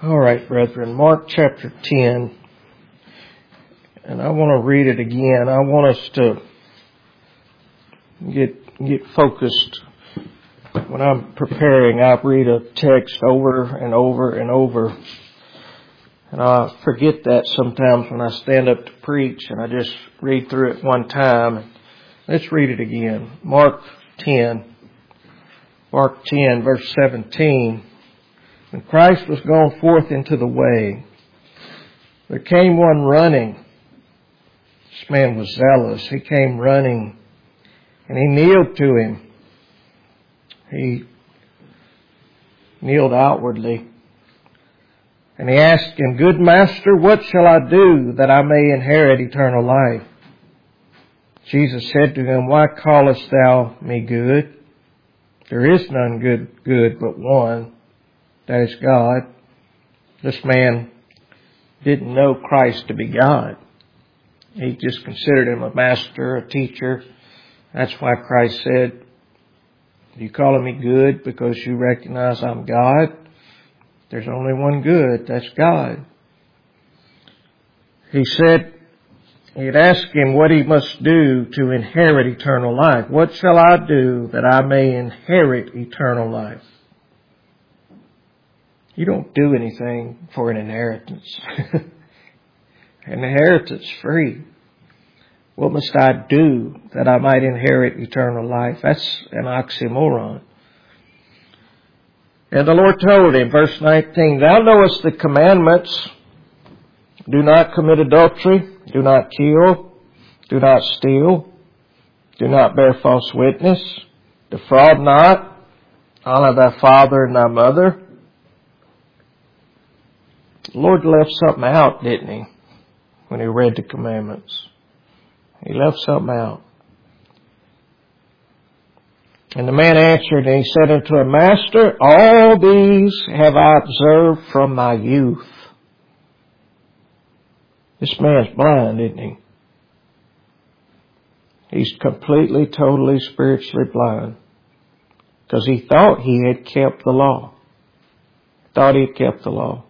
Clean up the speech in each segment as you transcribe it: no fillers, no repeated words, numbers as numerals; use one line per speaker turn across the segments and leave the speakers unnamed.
All right, brethren, Mark chapter 10, and I want to read it again. I want us to get focused. When I'm preparing, I read a text over and over and over, and I forget that sometimes when I stand up to preach, and I just read through it one time. Let's read it again. Mark 10, verse 17. When Christ was gone forth into the way, there came one running. This man was zealous. He came running, and he kneeled to him. He kneeled outwardly, and he asked him, "Good master, what shall I do that I may inherit eternal life?" Jesus said to him, "Why callest thou me good? There is none good but one, that is God." This man didn't know Christ to be God. He just considered him a master, a teacher. That's why Christ said, "You calling me good because you recognize I'm God? There's only one good, that's God." He said, he had asked him what he must do to inherit eternal life. "What shall I do that I may inherit eternal life?" You don't do anything for an inheritance. An inheritance free. What must I do that I might inherit eternal life? That's an oxymoron. And the Lord told him, verse 19, "Thou knowest the commandments. Do not commit adultery. Do not kill. Do not steal. Do not bear false witness. Defraud not. Honor thy father and thy mother." The Lord left something out, didn't he, when he read the commandments? He left something out. And the man answered, and he said unto him, "Master, all these have I observed from my youth." This man's blind, isn't he? He's completely, totally, spiritually blind. Because he thought he had kept the law. Thought he had kept the law.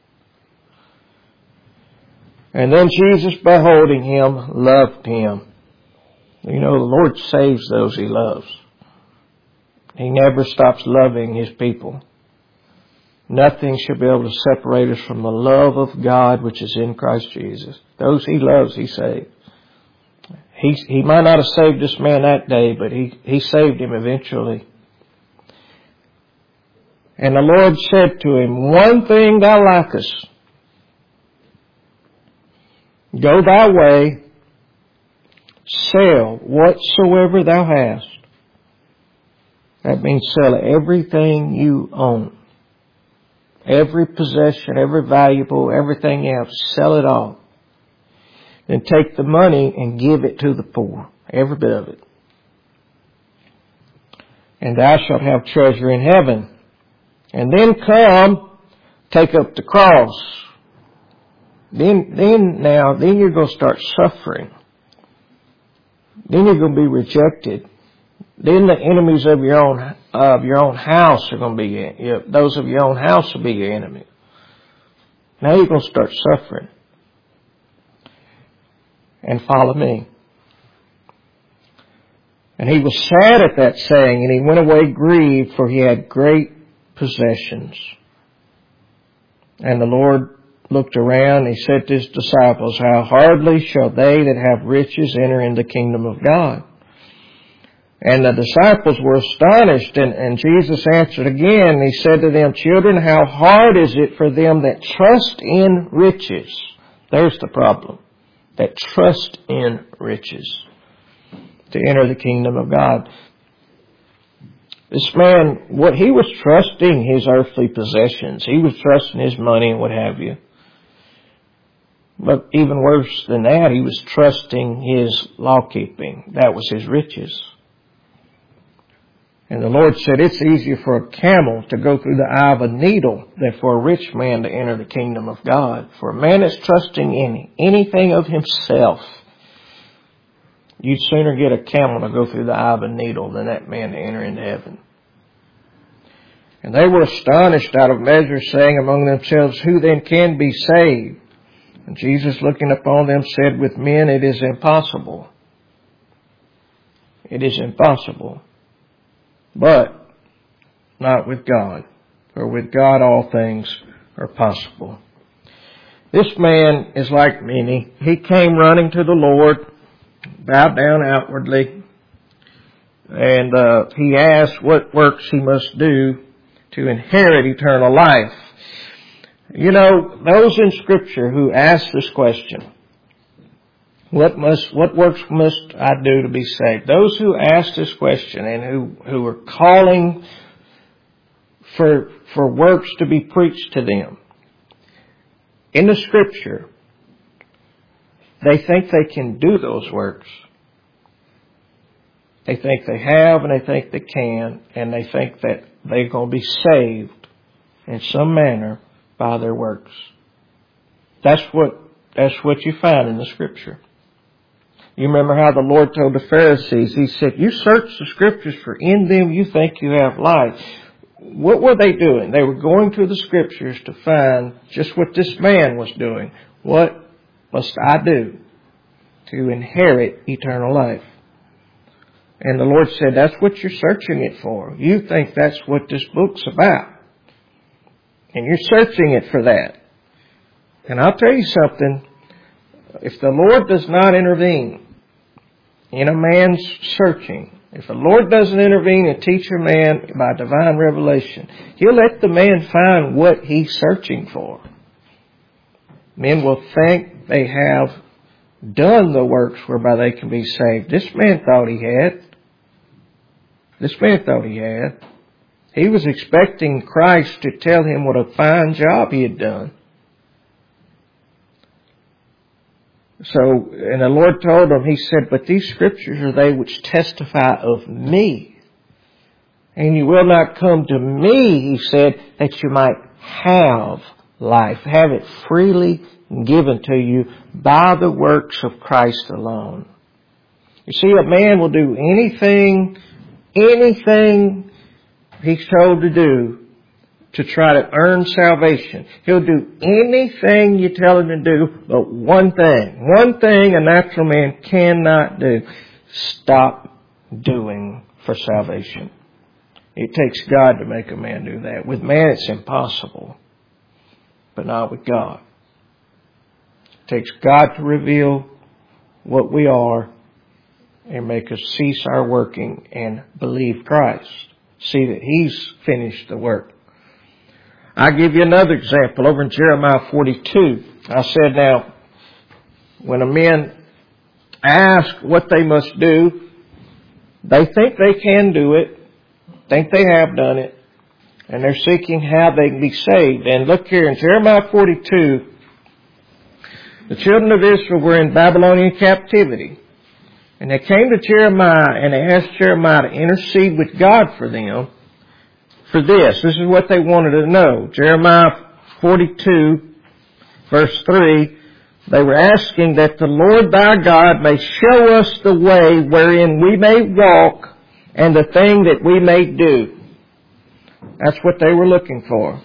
And then Jesus, beholding him, loved him. You know, the Lord saves those he loves. He never stops loving his people. Nothing shall be able to separate us from the love of God which is in Christ Jesus. Those he loves, he saved. He might not have saved this man that day, but he saved him eventually. And the Lord said to him, "One thing thou lackest. Go thy way, sell whatsoever thou hast." That means sell everything you own. Every possession, every valuable, everything else, sell it all. Then take the money and give it to the poor, every bit of it. And thou shalt have treasure in heaven. And then come, take up the cross. Then you're going to start suffering. Then you're going to be rejected. Then the enemies of your own house are going to be, those of your own house will be your enemy. Now you're going to start suffering. And follow me. And he was sad at that saying, and he went away grieved, for he had great possessions. And the Lord looked around, and he said to his disciples, "How hardly shall they that have riches enter in the kingdom of God?" And the disciples were astonished, and Jesus answered again, and he said to them, "Children, how hard is it for them that trust in riches?" There's the problem. That trust in riches to enter the kingdom of God. This man, what he was trusting his earthly possessions. He was trusting his money and what have you. But even worse than that, he was trusting his law keeping. That was his riches. And the Lord said it's easier for a camel to go through the eye of a needle than for a rich man to enter the kingdom of God. For a man that's trusting in anything of himself, you'd sooner get a camel to go through the eye of a needle than that man to enter into heaven. And they were astonished out of measure, saying among themselves, Who then can be saved? And Jesus, looking upon them, said, With men it is impossible. It is impossible. But not with God. For with God all things are possible. This man is like many. He came running to the Lord, bowed down outwardly, and he asked what works he must do to inherit eternal life. You know, those in Scripture who ask this question, what works must I do to be saved? Those who ask this question and who are calling for works to be preached to them, in the Scripture, they think they can do those works. They think they have, and they think they can, and they think that they're going to be saved in some manner by their works. That's what you find in the Scripture. You remember how the Lord told the Pharisees, He said, You search the Scriptures, for in them you think you have life. What were they doing? They were going to the Scriptures to find just what this man was doing. What must I do to inherit eternal life? And the Lord said, that's what you're searching it for. You think that's what this book's about. And you're searching it for that. And I'll tell you something. If the Lord does not intervene in a man's searching, if the Lord doesn't intervene and teach a man by divine revelation, He'll let the man find what he's searching for. Men will think they have done the works whereby they can be saved. This man thought he had. He was expecting Christ to tell him what a fine job he had done. So, and the Lord told him, He said, But these Scriptures are they which testify of me. And you will not come to me, He said, that you might have life. Have it freely given to you by the works of Christ alone. You see, a man will do anything he's told to do to try to earn salvation. He'll do anything you tell him to do, but one thing a natural man cannot do: stop doing for salvation. It takes God to make a man do that. With man it's impossible, but not with God. It takes God to reveal what we are and make us cease our working and believe Christ. See that He's finished the work. I'll give you another example over in Jeremiah 42. I said, now, when a man asks what they must do, they think they can do it, think they have done it, and they're seeking how they can be saved. And look here in Jeremiah 42, the children of Israel were in Babylonian captivity. And they came to Jeremiah and they asked Jeremiah to intercede with God for them for this. This is what they wanted to know. Jeremiah 42 verse 3, they were asking that the Lord thy God may show us the way wherein we may walk and the thing that we may do. That's what they were looking for.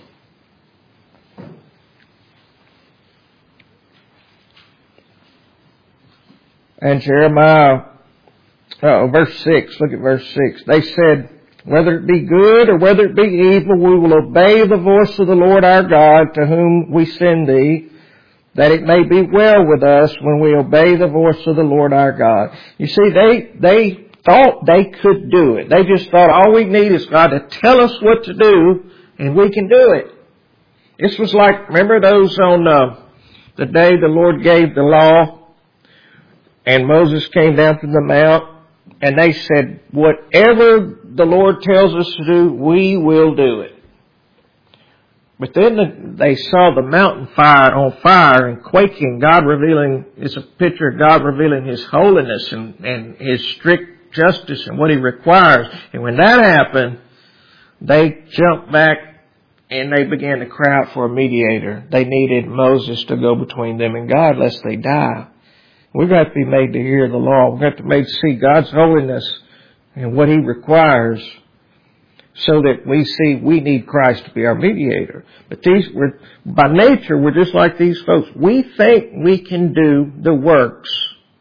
And Jeremiah, verse 6, look at verse 6. They said, whether it be good or whether it be evil, we will obey the voice of the Lord our God, to whom we send thee, that it may be well with us when we obey the voice of the Lord our God. You see, they thought they could do it. They just thought all we need is God to tell us what to do, and we can do it. This was like, remember those on the day the Lord gave the law? And Moses came down from the mount, and they said, whatever the Lord tells us to do, we will do it. But then they saw the mountain fire on fire and quaking, God revealing, it's a picture of God revealing His holiness and His strict justice and what He requires. And when that happened, they jumped back and they began to cry out for a mediator. They needed Moses to go between them and God lest they die. We've got to be made to hear the law. We've got to be made to see God's holiness and what He requires so that we see we need Christ to be our mediator. But by nature, we're just like these folks. We think we can do the works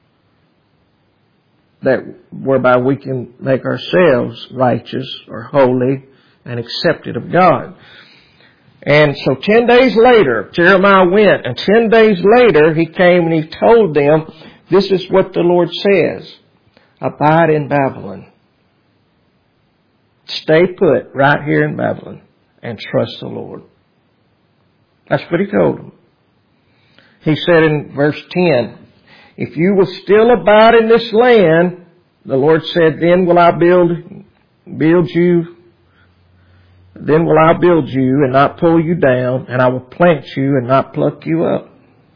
whereby we can make ourselves righteous or holy and accepted of God. And so 10 days later, Jeremiah went, and 10 days later he came and he told them, this is what the Lord says, abide in Babylon. Stay put right here in Babylon and trust the Lord. That's what he told them. He said in verse 10, if you will still abide in this land, the Lord said, then will I build you and not pull you down, and I will plant you and not pluck you up.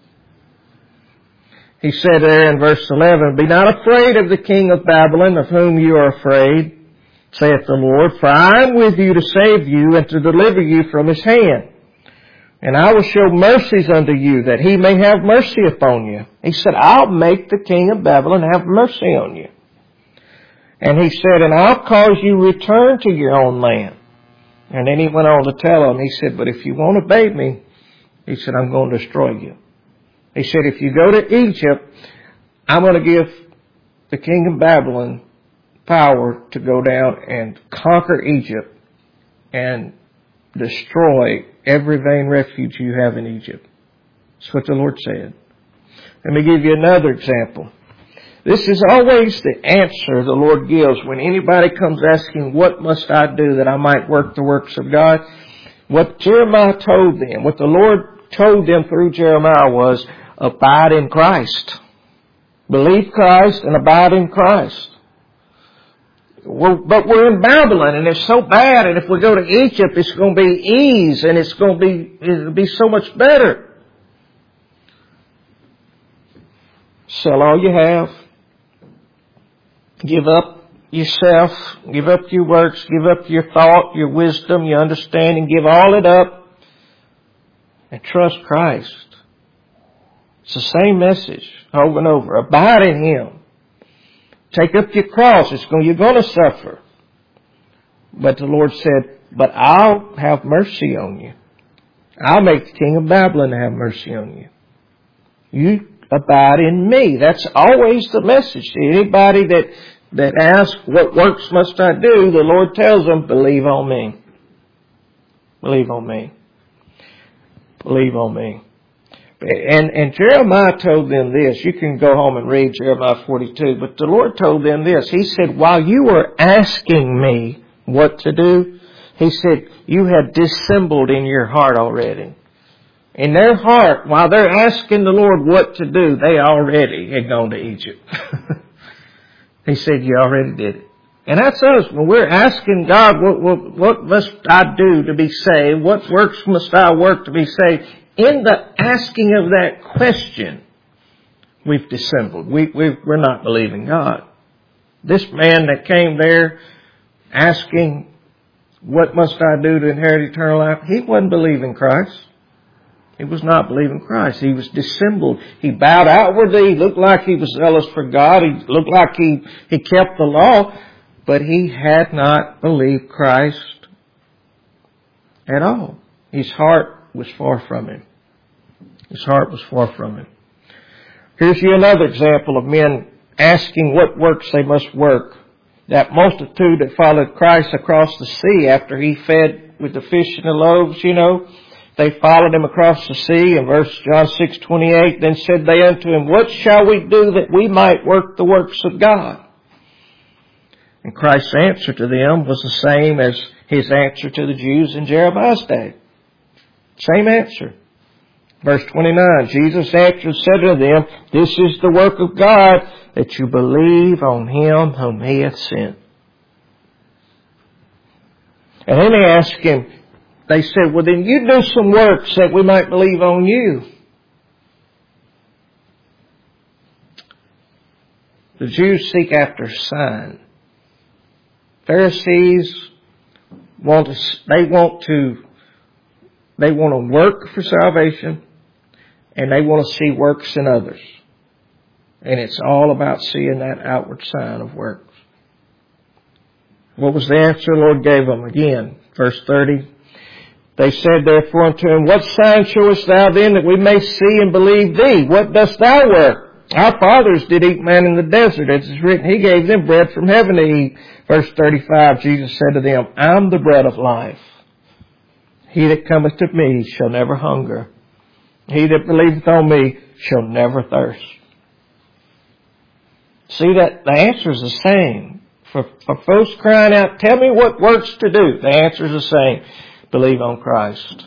He said there in verse 11, be not afraid of the king of Babylon, of whom you are afraid, saith the Lord, for I am with you to save you and to deliver you from his hand. And I will show mercies unto you, that he may have mercy upon you. He said, I'll make the king of Babylon have mercy on you. And he said, and I'll cause you return to your own land. And then he went on to tell them, he said, but if you won't obey me, he said, I'm going to destroy you. He said, if you go to Egypt, I'm going to give the king of Babylon power to go down and conquer Egypt and destroy every vain refuge you have in Egypt. That's what the Lord said. Let me give you another example. This is always the answer the Lord gives when anybody comes asking, what must I do that I might work the works of God? What Jeremiah told them, what the Lord told them through Jeremiah was, abide in Christ. Believe Christ and abide in Christ. But we're in Babylon and it's so bad, and if we go to Egypt it's going to be ease and it'll be so much better. Sell all you have. Give up yourself. Give up your works. Give up your thought, your wisdom, your understanding. Give all it up and trust Christ. It's the same message over and over. Abide in Him. Take up your cross. You're going to suffer. But the Lord said, but I'll have mercy on you. I'll make the king of Babylon have mercy on you. You abide in me. That's always the message to anybody that asks, what works must I do? The Lord tells them, believe on me. Believe on me. Believe on me. And Jeremiah told them this. You can go home and read Jeremiah 42. But the Lord told them this. He said, while you were asking me what to do, He said, you had dissembled in your heart already. In their heart, while they're asking the Lord what to do, they already had gone to Egypt. He said, you already did it. And that's us. When we're asking God, what must I do to be saved? What works must I work to be saved? In the asking of that question, we've dissembled. We're not believing God. This man that came there asking, what must I do to inherit eternal life? He wasn't believing Christ. He was not believing Christ. He was dissembled. He bowed outwardly. He looked like he was zealous for God. He looked like he kept the law. But he had not believed Christ at all. His heart was far from Him. His heart was far from Him. Here's you another example of men asking what works they must work. That multitude that followed Christ across the sea after He fed with the fish and the loaves, they followed Him across the sea. In John 6:28, then said they unto Him, what shall we do that we might work the works of God? And Christ's answer to them was the same as His answer to the Jews in Jeremiah's day. Same answer. Verse 29, Jesus answered, said to them, this is the work of God, that you believe on Him whom He hath sent. And then they asked Him, they said, well then you do some works that we might believe on you. The Jews seek after a sign. Pharisees want to work for salvation, and they want to see works in others. And it's all about seeing that outward sign of works. What was the answer the Lord gave them? Again, verse 30. They said therefore unto him, What sign showest thou then that we may see and believe thee? What dost thou work? Our fathers did eat manna in the desert, as is written, He gave them bread from heaven to eat. Verse 35, Jesus said to them, I am the bread of life. He that cometh to me shall never hunger. He that believeth on me shall never thirst. See that the answer is the same. For folks crying out, tell me what works to do. The answer is the same. Believe on Christ.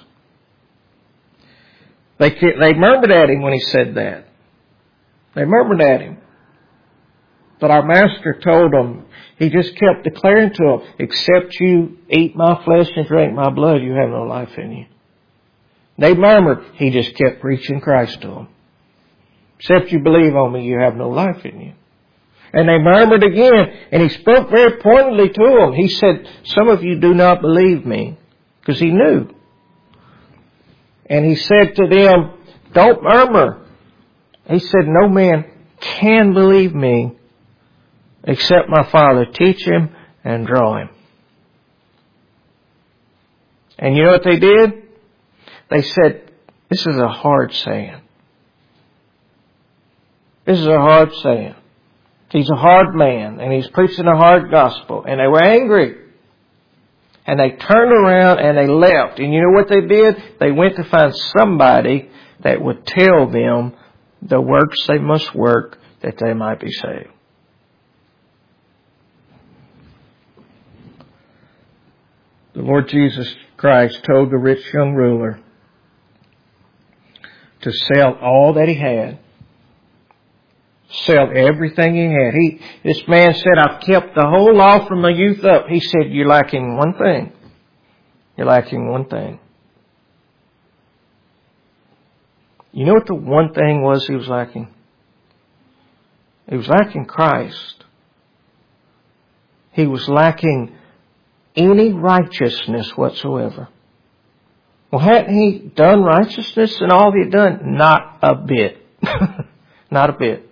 They murmured at him when he said that. They murmured at him. But our Master told them, He just kept declaring to them, except you eat my flesh and drink my blood, you have no life in you. They murmured. He just kept preaching Christ to them. Except you believe on me, you have no life in you. And they murmured again, and He spoke very pointedly to them. He said, some of you do not believe me, because He knew. And He said to them, don't murmur. He said, no man can believe me except my Father teach him and draw him. And you know what they did? They said, this is a hard saying. This is a hard saying. He's a hard man, and he's preaching a hard gospel. And they were angry. And they turned around and they left. And you know what they did? They went to find somebody that would tell them the works they must work that they might be saved. The Lord Jesus Christ told the rich young ruler to sell all that he had. Sell everything he had. This man said, I've kept the whole law from my youth up. He said, you're lacking one thing. You're lacking one thing. You know what the one thing was he was lacking? He was lacking Christ. He was lacking any righteousness whatsoever. Well, hadn't he done righteousness and all he had done? Not a bit. Not a bit.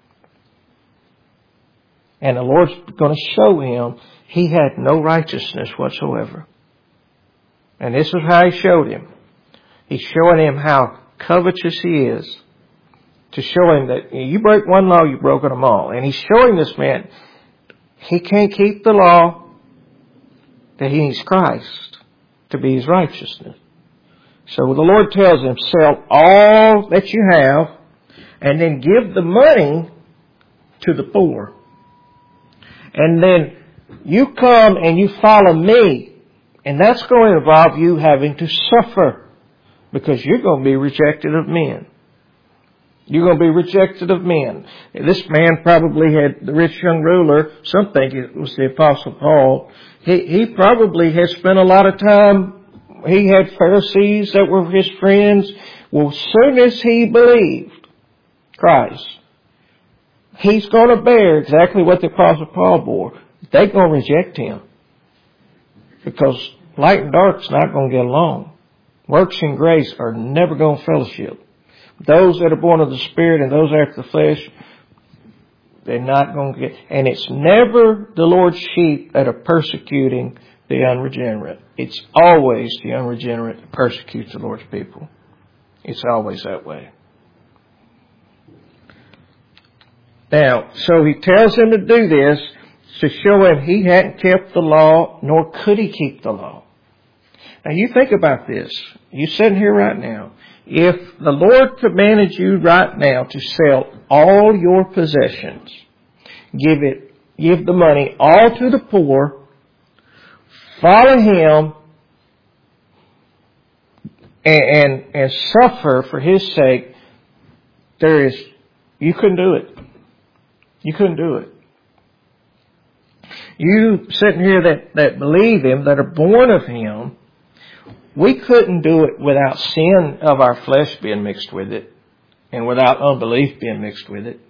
And the Lord's going to show him he had no righteousness whatsoever. And this is how He showed him. He's showing him how covetous he is. To show him that you break one law, you've broken them all. And He's showing this man he can't keep the law, that he needs Christ to be his righteousness. So the Lord tells him, sell all that you have and then give the money to the poor. And then you come and you follow me. And that's going to involve you having to suffer, because you're going to be rejected of men. You're going to be rejected of men. This man probably had, the rich young ruler, some think it was the Apostle Paul. He probably had spent a lot of time. He had Pharisees that were his friends. Well, as soon as he believed Christ, he's going to bear exactly what the Apostle Paul bore. They're going to reject him. Because light and dark's not going to get along. Works and grace are never going to fellowship. Those that are born of the Spirit and those after the flesh, they're not going to get... And it's never the Lord's sheep that are persecuting the unregenerate. It's always the unregenerate that persecutes the Lord's people. It's always that way. Now, so He tells him to do this to show him he hadn't kept the law, nor could he keep the law. Now you think about this. You're sitting here right now. If the Lord commanded you right now to sell all your possessions, give the money all to the poor, follow Him, and suffer for His sake, you couldn't do it. You couldn't do it. You sitting here that believe Him, that are born of Him, we couldn't do it without sin of our flesh being mixed with it, and without unbelief being mixed with it.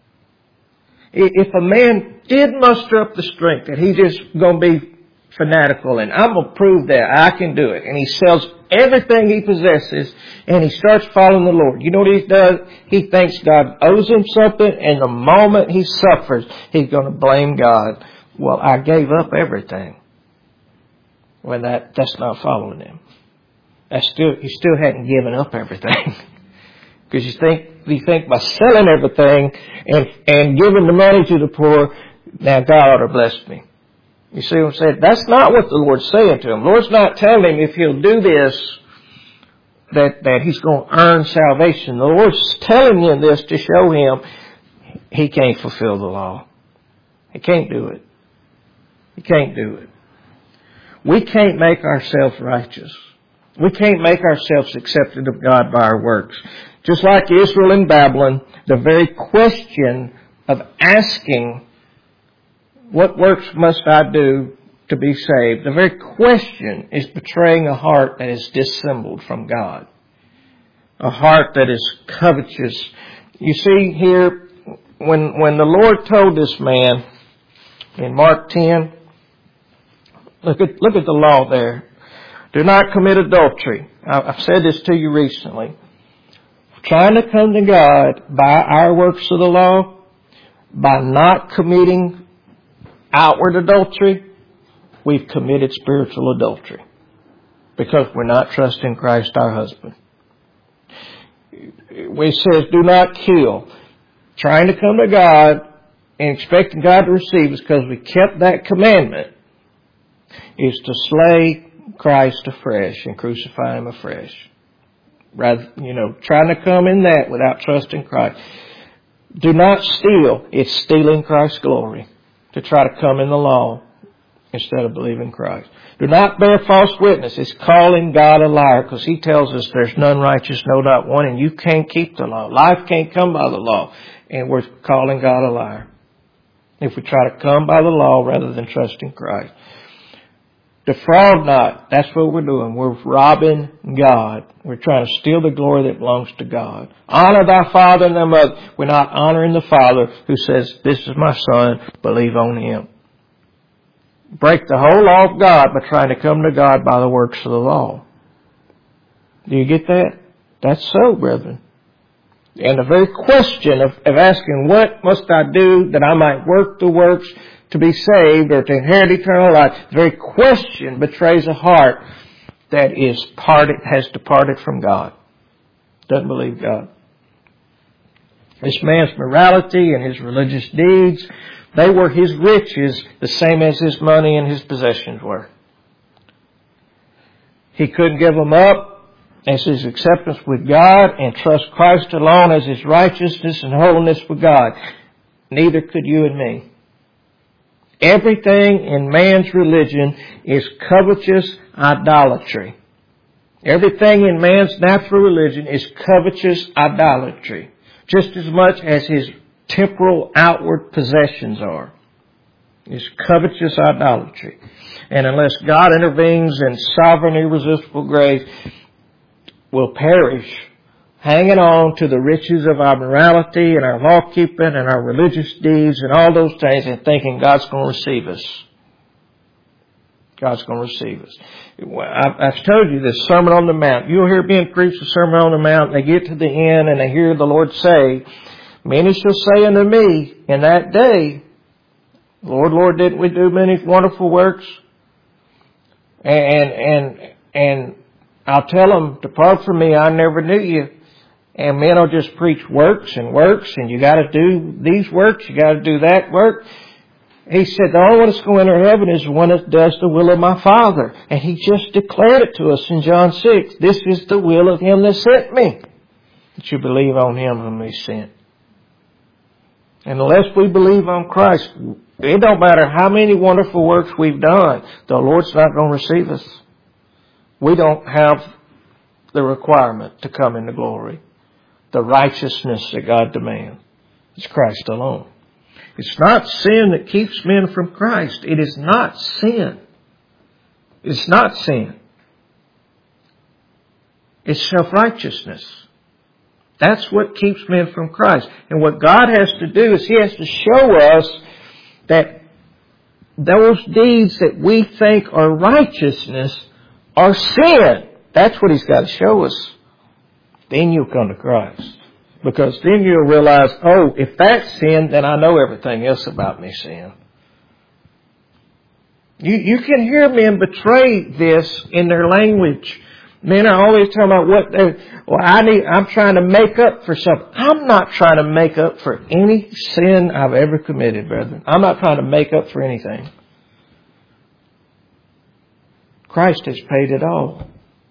If a man did muster up the strength that he's just going to be fanatical and I'm going to prove that I can do it, and he sells everything he possesses and he starts following the Lord, you know what he does? He thinks God owes him something, and the moment he suffers, he's going to blame God. well, I gave up everything. Well, that's not following him. You still hadn't given up everything. Because you think by selling everything and giving the money to the poor, now God ought to bless me. You see what I'm saying? That's not what the Lord's saying to him. The Lord's not telling him if he'll do this, that he's going to earn salvation. The Lord's telling him this to show him he can't fulfill the law. He can't do it. He can't do it. We can't make ourselves righteous. We can't make ourselves accepted of God by our works. Just like Israel in Babylon, the very question of asking, what works must I do to be saved? The very question is betraying a heart that is dissembled from God. A heart that is covetous. You see here, when the Lord told this man in Mark 10, look at the law there. Do not commit adultery. I've said this to you recently. Trying to come to God by our works of the law, by not committing outward adultery, we've committed spiritual adultery. Because we're not trusting Christ our husband. It says, do not kill. Trying to come to God and expecting God to receive us because we kept that commandment is to slay Christ afresh and crucify Him afresh. Rather, trying to come in that without trusting Christ. Do not steal. It's stealing Christ's glory to try to come in the law instead of believing Christ. Do not bear false witness. It's calling God a liar because He tells us there's none righteous, no, not one, and you can't keep the law. Life can't come by the law, and we're calling God a liar if we try to come by the law rather than trusting Christ. Defraud not. That's what we're doing. We're robbing God. We're trying to steal the glory that belongs to God. Honor thy father and thy mother. We're not honoring the Father who says, this is my son, believe on Him. Break the whole law of God by trying to come to God by the works of the law. Do you get that? That's so, brethren. And the very question of asking, what must I do that I might work the works to be saved or to inherit eternal life, the very question betrays a heart that has departed from God. Doesn't believe God. This man's morality and his religious deeds, they were his riches the same as his money and his possessions were. He couldn't give them up as his acceptance with God and trust Christ alone as his righteousness and holiness with God. Neither could you and me. Everything in man's religion is covetous idolatry. Everything in man's natural religion is covetous idolatry, just as much as his temporal outward possessions are. It's covetous idolatry. And unless God intervenes in sovereign irresistible grace, we'll perish hanging on to the riches of our morality and our law keeping and our religious deeds and all those things and thinking God's going to receive us. God's going to receive us. I've told you this Sermon on the Mount. You'll hear being preached a Sermon on the Mount, and they get to the end and they hear the Lord say, many shall say unto me in that day, Lord, Lord, didn't we do many wonderful works? And I'll tell them, depart from me, I never knew you. And men will just preach works, and you got to do these works, you got to do that work. He said, the only one that's going to enter heaven is the one that does the will of my Father. And He just declared it to us in John 6. This is the will of Him that sent me, that you believe on Him whom He sent. And unless we believe on Christ, it don't matter how many wonderful works we've done, the Lord's not going to receive us. We don't have the requirement to come into glory. The righteousness that God demands. It's Christ alone. It's not sin that keeps men from Christ. It is not sin. It's not sin. It's self-righteousness. That's what keeps men from Christ. And what God has to do is He has to show us that those deeds that we think are righteousness are sin. That's what He's got to show us. Then you'll come to Christ. Because then you'll realize, oh, if that's sin, then I know everything else about me sin. You can hear men betray this in their language. Men are always talking about I'm trying to make up for something. I'm not trying to make up for any sin I've ever committed, brethren. I'm not trying to make up for anything. Christ has paid it all.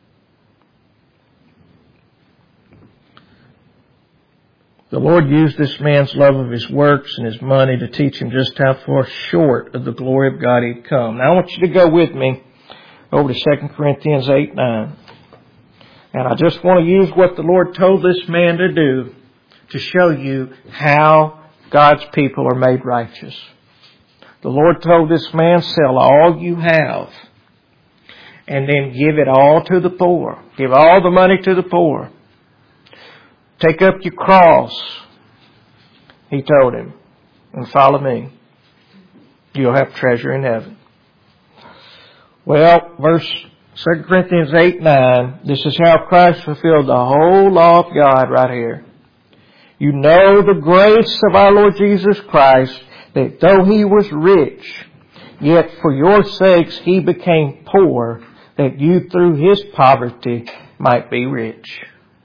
The Lord used this man's love of his works and his money to teach him just how far short of the glory of God he'd come. Now I want you to go with me over to 2 Corinthians 8:9. And I just want to use what the Lord told this man to do to show you how God's people are made righteous. The Lord told this man, sell all you have and then give it all to the poor. Give all the money to the poor. Take up your cross, he told him, and follow me. You'll have treasure in heaven. Well, 2 Corinthians 8:9, this is how Christ fulfilled the whole law of God right here. You know the grace of our Lord Jesus Christ, that though he was rich, yet for your sakes he became poor, that you through his poverty might be rich.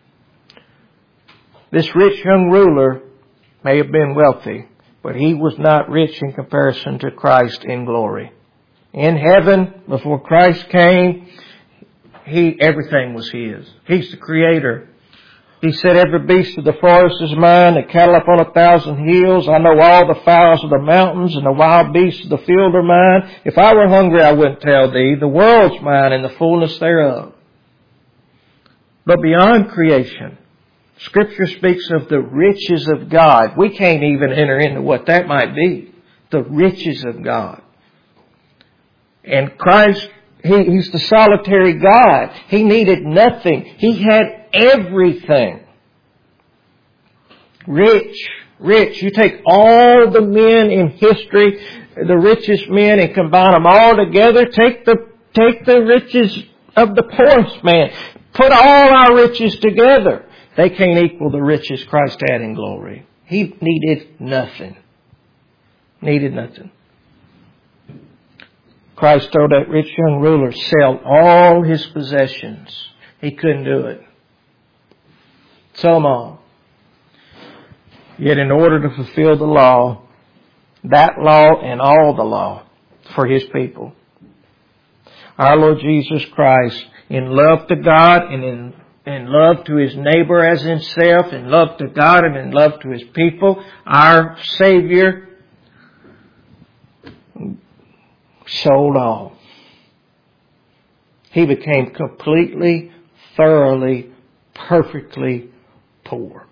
This rich young ruler may have been wealthy, but he was not rich in comparison to Christ in glory. In heaven, before Christ came, everything was his. He's the creator. He said, every beast of the forest is mine, the cattle upon 1,000 hills. I know all the fowls of the mountains, and the wild beasts of the field are mine. If I were hungry, I wouldn't tell thee. The world's mine and the fullness thereof. But beyond creation, Scripture speaks of the riches of God. We can't even enter into what that might be. The riches of God. And Christ, He's the solitary God. He needed nothing. He had everything. Rich. You take all the men in history, the richest men, and combine them all together. Take the riches of the poorest man. Put all our riches together. They can't equal the riches Christ had in glory. He needed nothing. Christ told that rich young ruler, sell all his possessions. He couldn't do it. Sell them all. Yet in order to fulfill the law, that law and all the law for his people, our Lord Jesus Christ, in love to God and in love to his neighbor as himself, in love to God and in love to his people, our Savior sold all. He became completely, thoroughly, perfectly poor.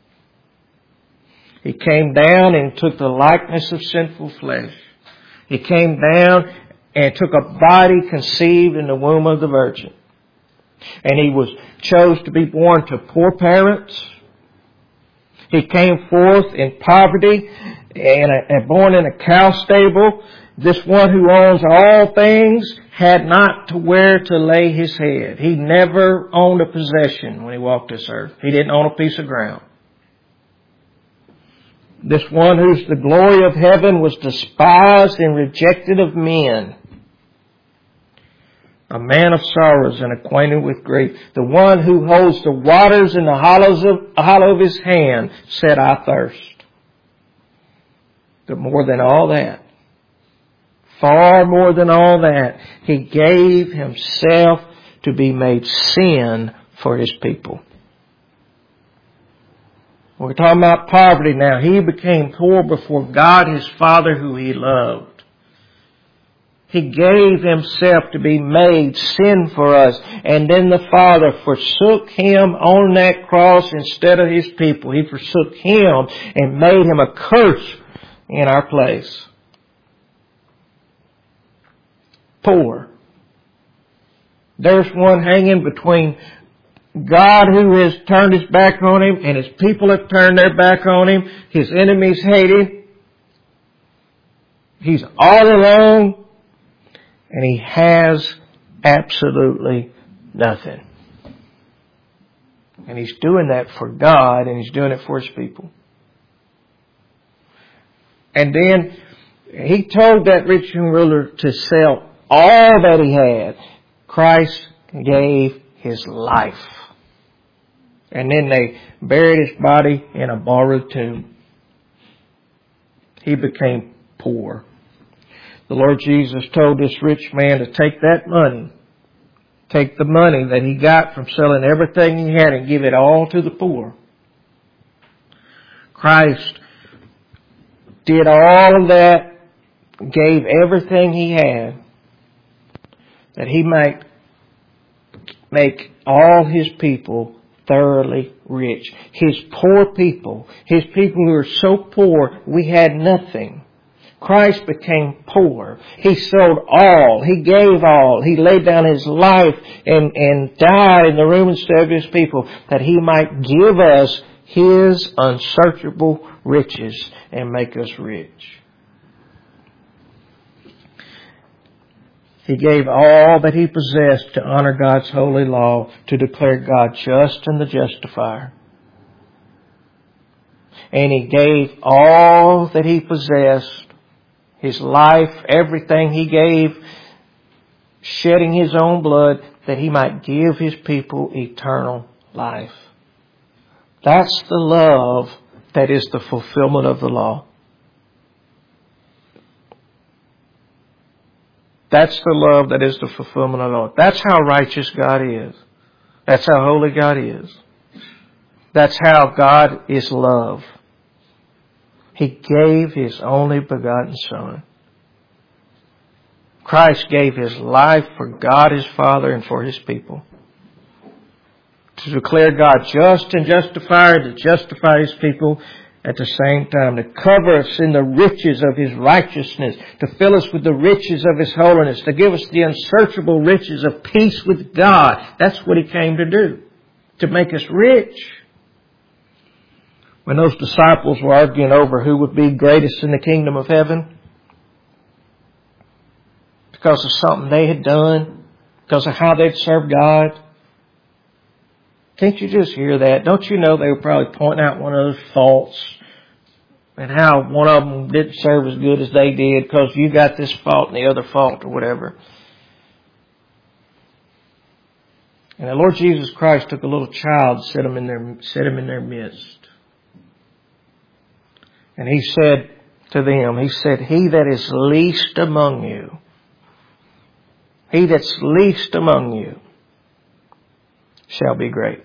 He came down and took the likeness of sinful flesh. He came down and took a body conceived in the womb of the Virgin. And he chose to be born to poor parents. He came forth in poverty and born in a cow stable. This one who owns all things had not to where to lay his head. He never owned a possession when he walked this earth. He didn't own a piece of ground. This one who's the glory of heaven was despised and rejected of men. A man of sorrows and acquainted with grief. The one who holds the waters in the hollow of his hand said, I thirst. But more than all that, far more than all that, he gave himself to be made sin for his people. We're talking about poverty now. He became poor before God, his Father, who he loved. He gave himself to be made sin for us. And then the Father forsook him on that cross instead of his people. He forsook him and made him a curse in our place. Poor. There's one hanging between God who has turned his back on him and his people have turned their back on him. His enemies hate him. He's all alone. And he has absolutely nothing. And he's doing that for God and he's doing it for his people. And then He told that rich young ruler to sell all that he had. Christ gave his life. And then they buried his body in a borrowed tomb. He became poor. The Lord Jesus told this rich man to take that money, take the money that he got from selling everything he had and give it all to the poor. Christ did all of that, gave everything he had, that he might make all his people thoroughly rich. His poor people, his people who were so poor, we had nothing. Christ became poor. He sold all. He gave all. He laid down his life and died in the room instead of his people, that he might give us his unsearchable riches and make us rich. He gave all that he possessed to honor God's holy law, to declare God just and the justifier. And he gave all that he possessed, his life, everything he gave, shedding his own blood, that he might give his people eternal life. That's the love that is the fulfillment of the law. That's the love that is the fulfillment of the law. That's how righteous God is. That's how holy God is. That's how God is love. He gave his only begotten Son. Christ gave his life for God his Father and for his people. To declare God just and justifier, to justify his people at the same time, to cover us in the riches of his righteousness, to fill us with the riches of his holiness, to give us the unsearchable riches of peace with God. That's what he came to do, to make us rich. When those disciples were arguing over who would be greatest in the kingdom of heaven, because of something they had done, because of how they'd served God, can't you just hear that? Don't you know they were probably pointing out one of those faults and how one of them didn't serve as good as they did because you got this fault and the other fault or whatever. And the Lord Jesus Christ took a little child and set him in their midst. And he said to them, he said, "He that is least among you, he that's least among you shall be great."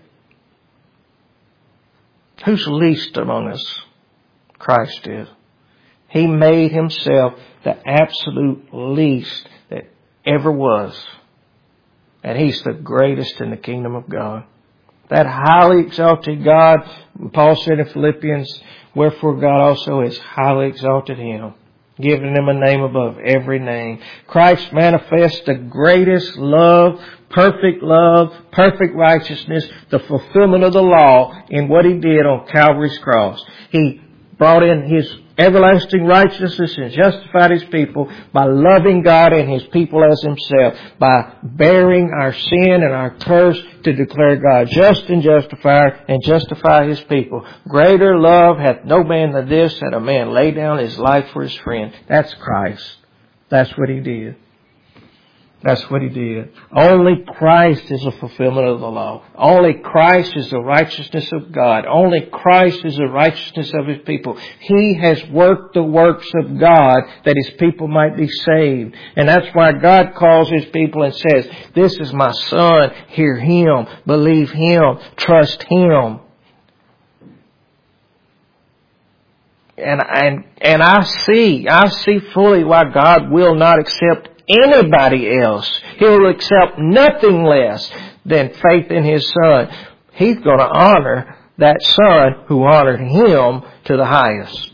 Who's least among us? Christ is. He made himself the absolute least that ever was. And he's the greatest in the kingdom of God. That highly exalted God, Paul said in Philippians, wherefore God also has highly exalted him, giving him a name above every name. Christ manifests the greatest love, perfect righteousness, the fulfillment of the law in what he did on Calvary's cross. He brought in his everlasting righteousness and justified his people by loving God and his people as himself, by bearing our sin and our curse to declare God just and justifier and justify his people. Greater love hath no man than this, that a man lay down his life for his friend. That's Christ. That's what he did. That's what he did. Only Christ is a fulfillment of the law. Only Christ is the righteousness of God. Only Christ is the righteousness of his people. He has worked the works of God that his people might be saved. And that's why God calls his people and says, "This is my Son. Hear him. Believe him. Trust him." And I see fully why God will not accept anybody else. He will accept nothing less than faith in his Son. He's going to honor that Son who honored him to the highest.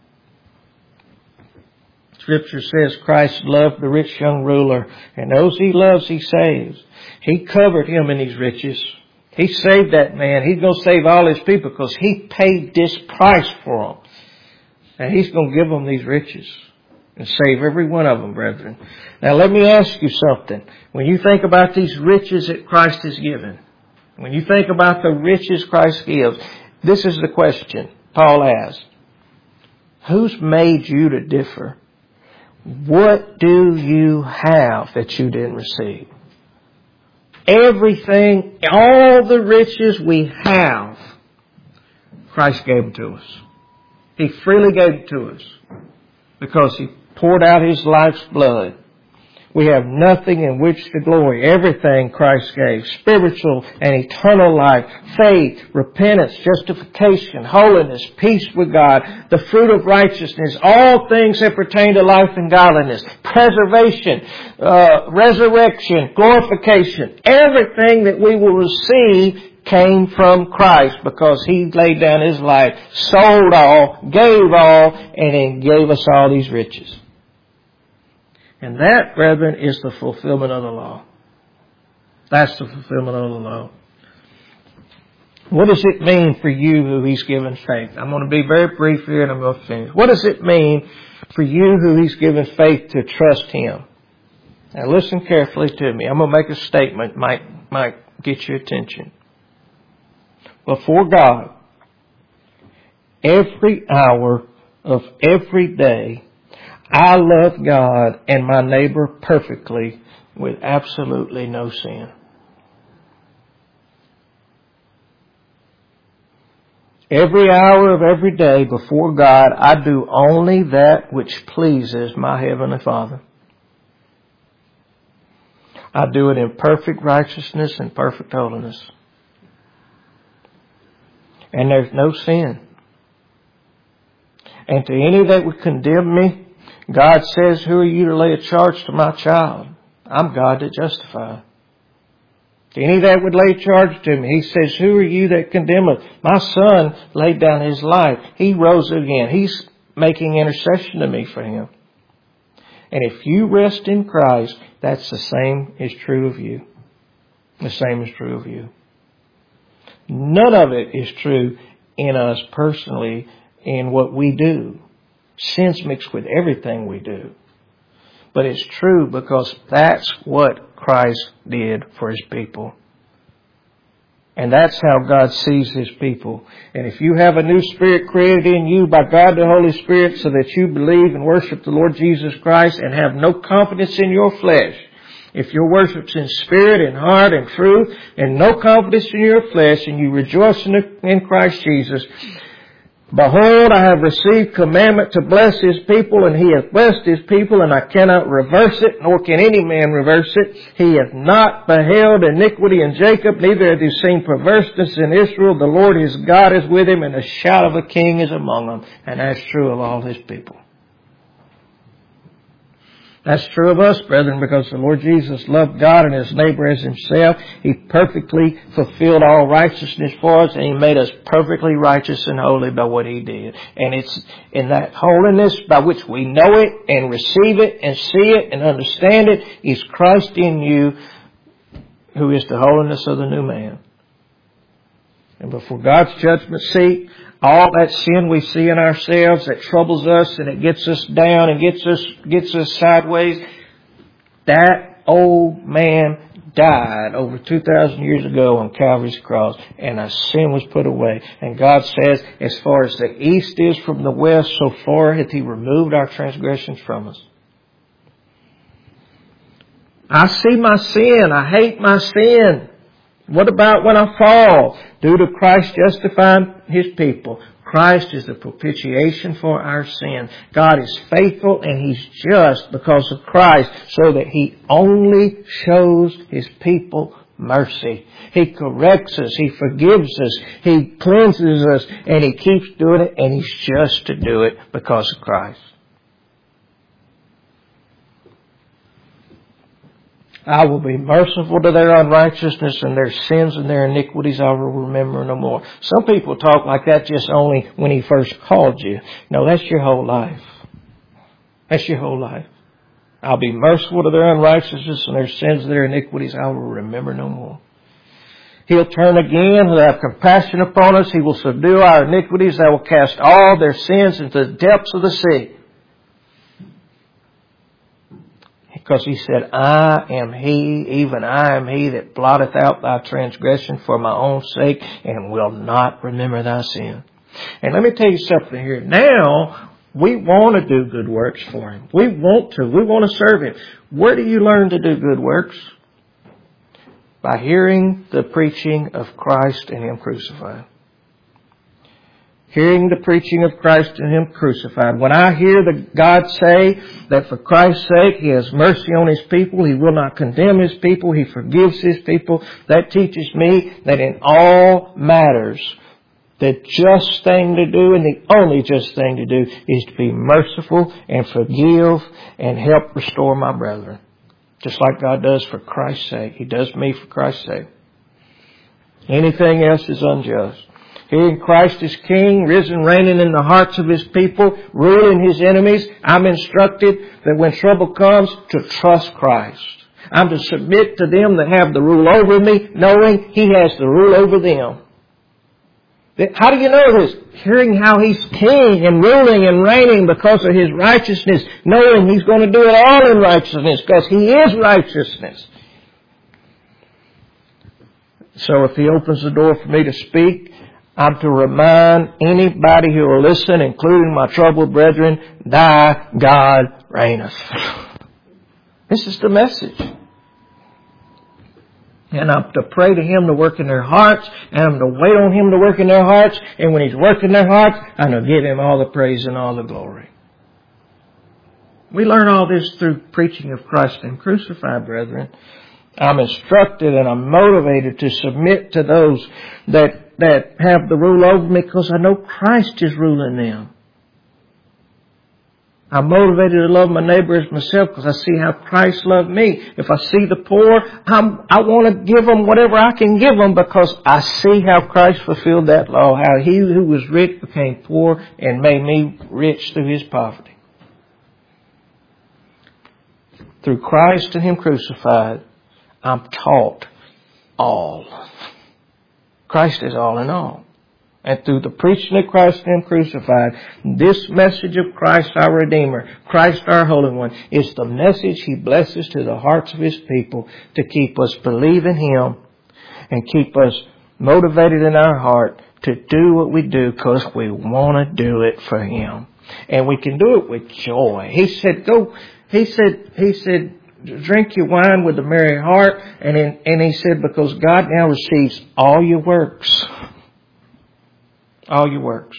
Scripture says Christ loved the rich young ruler, and those he loves, he saves. He covered him in these riches. He saved that man. He's going to save all his people because he paid this price for them. And he's going to give them these riches and save every one of them, brethren. Now let me ask you something. When you think about these riches that Christ has given, when you think about the riches Christ gives, this is the question Paul asked. Who's made you to differ? What do you have that you didn't receive? Everything, all the riches we have, Christ gave them to us. He freely gave it to us because He poured out His life's blood. We have nothing in which to glory. Everything Christ gave. Spiritual and eternal life, faith, repentance, justification, holiness, peace with God, the fruit of righteousness, all things that pertain to life and godliness, preservation, resurrection, glorification. Everything that we will receive came from Christ because He laid down His life, sold all, gave all, and then gave us all these riches. And that, brethren, is the fulfillment of the law. That's the fulfillment of the law. What does it mean for you who He's given faith? I'm going to be very brief here and I'm going to finish. What does it mean for you who He's given faith to trust Him? Now listen carefully to me. I'm going to make a statement might get your attention. Before God, every hour of every day, I love God and my neighbor perfectly with absolutely no sin. Every hour of every day before God, I do only that which pleases my Heavenly Father. I do it in perfect righteousness and perfect holiness. And there's no sin. And to any that would condemn me, God says, who are you to lay a charge to my child? I'm God that justifies. To any that would lay a charge to me, He says, who are you that condemneth? My son laid down his life. He rose again. He's making intercession to me for him. And if you rest in Christ, that's the same is true of you. The same is true of you. None of it is true in us personally in what we do. Sin's mixed with everything we do. But it's true because that's what Christ did for His people. And that's how God sees His people. And if you have a new spirit created in you by God the Holy Spirit so that you believe and worship the Lord Jesus Christ and have no confidence in your flesh, if your worship's in spirit and heart and truth and no confidence in your flesh and you rejoice in Christ Jesus, behold, I have received commandment to bless His people, and He hath blessed His people, and I cannot reverse it, nor can any man reverse it. He hath not beheld iniquity in Jacob, neither hath He seen perverseness in Israel. The Lord his God is with him, and the shout of a king is among them. And that's true of all His people. That's true of us, brethren, because the Lord Jesus loved God and His neighbor as Himself. He perfectly fulfilled all righteousness for us, and He made us perfectly righteous and holy by what He did. And it's in that holiness by which we know it and receive it and see it and understand it is Christ in you, who is the holiness of the new man. And before God's judgment seat, all that sin we see in ourselves that troubles us and it gets us down and gets us sideways, that old man died over 2,000 years ago on Calvary's cross, and our sin was put away. And God says, as far as the east is from the west, so far hath He removed our transgressions from us. I see my sin. I hate my sin. What about when I fall? Due to Christ justifying His people. Christ is the propitiation for our sin. God is faithful and He's just because of Christ, so that He only shows His people mercy. He corrects us. He forgives us. He cleanses us. And He keeps doing it. And He's just to do it because of Christ. I will be merciful to their unrighteousness, and their sins and their iniquities I will remember no more. Some people talk like that just only when He first called you. No, that's your whole life. That's your whole life. I'll be merciful to their unrighteousness, and their sins and their iniquities I will remember no more. He'll turn again. He'll have compassion upon us. He will subdue our iniquities. I will cast all their sins into the depths of the sea. Because He said, I am He, even I am He that blotteth out thy transgression for my own sake, and will not remember thy sin. And let me tell you something here. Now, We want to do good works for Him. We want to. We want to serve Him. Where do you learn to do good works? By hearing the preaching of Christ and Him crucified. Hearing the preaching of Christ and Him crucified. When I hear God say that for Christ's sake He has mercy on His people, He will not condemn His people, He forgives His people, that teaches me that in all matters, the just thing to do and the only just thing to do is to be merciful and forgive and help restore my brethren. Just like God does for Christ's sake. He does me for Christ's sake. Anything else is unjust. Hearing Christ is King, risen, reigning in the hearts of His people, ruling His enemies, I'm instructed that when trouble comes, to trust Christ. I'm to submit to them that have the rule over me, knowing He has the rule over them. How do you know this? Hearing how He's King and ruling and reigning because of His righteousness, knowing He's going to do it all in righteousness because He is righteousness. So if He opens the door for me to speak, I'm to remind anybody who will listen, including my troubled brethren, thy God reigneth. This is the message. And I'm to pray to Him to work in their hearts. And I'm to wait on Him to work in their hearts. And when He's working their hearts, I'm to give Him all the praise and all the glory. We learn all this through preaching of Christ and crucified, brethren. I'm instructed and I'm motivated to submit to those that have the rule over me because I know Christ is ruling them. I'm motivated to love my neighbor as myself because I see how Christ loved me. If I see the poor, I want to give them whatever I can give them because I see how Christ fulfilled that law, how He who was rich became poor and made me rich through His poverty. Through Christ and Him crucified, I'm taught all. Christ is all in all. And through the preaching of Christ and Him crucified, this message of Christ our Redeemer, Christ our Holy One, is the message He blesses to the hearts of His people to keep us believing Him and keep us motivated in our heart to do what we do because we want to do it for Him. And we can do it with joy. He said, drink your wine with a merry heart. And He said, because God now receives all your works. All your works.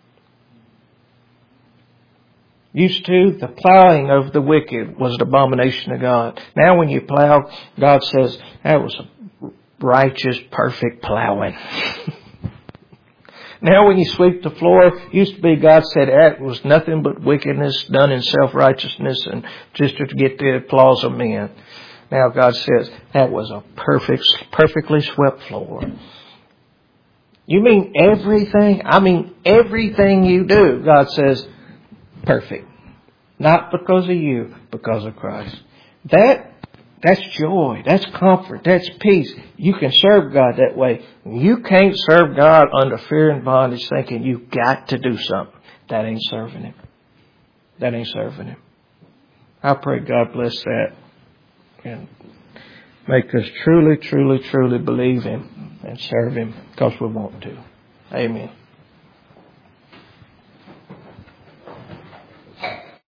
Used to, the plowing of the wicked was an abomination to God. Now when you plow, God says, that was a righteous, perfect plowing. Now when you sweep the floor, used to be God said that was nothing but wickedness done in self-righteousness and just to get the applause of men. Now God says, that was a perfectly swept floor. You mean everything? I mean everything you do, God says, perfect. Not because of you, because of Christ. That's joy. That's comfort. That's peace. You can serve God that way. You can't serve God under fear and bondage thinking you've got to do something. That ain't serving Him. That ain't serving Him. I pray God bless that and make us truly, truly, truly believe Him and serve Him because we want to. Amen.